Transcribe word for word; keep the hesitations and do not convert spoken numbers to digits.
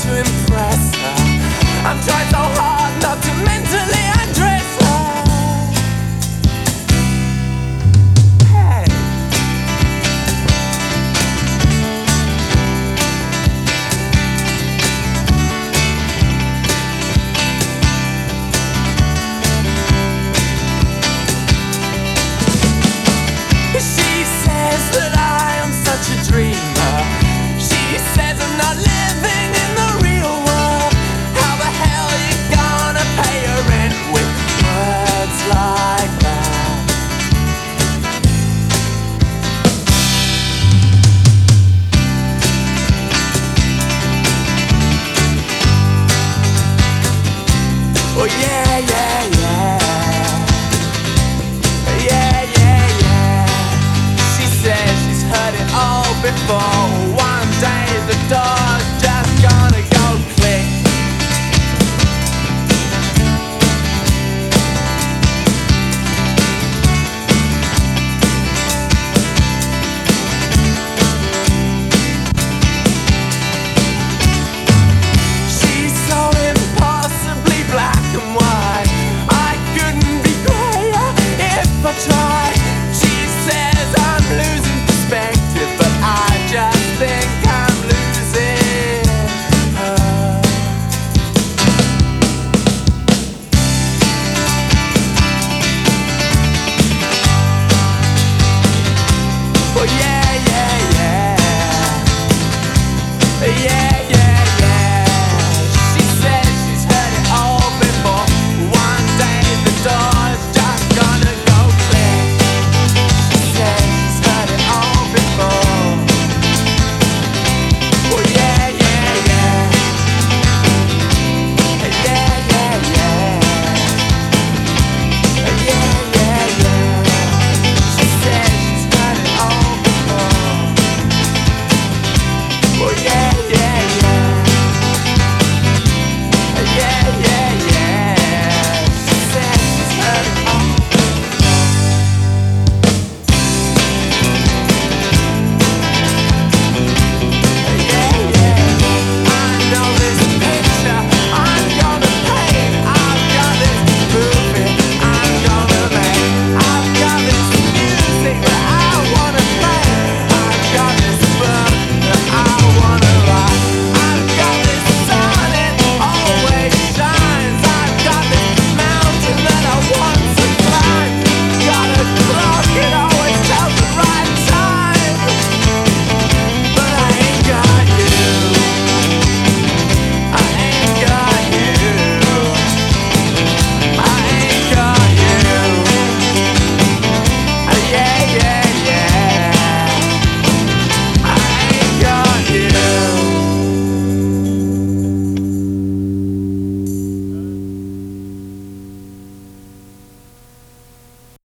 to impress her. I'm trying so hard not to mentally undress her. Hey. She says that I am such a dreamer. She says I'm not living in the real world. How the hell you gonna pay your rent with words like that? Oh yeah, yeah, yeah. Yeah, yeah, yeah. She says she's heard it all before.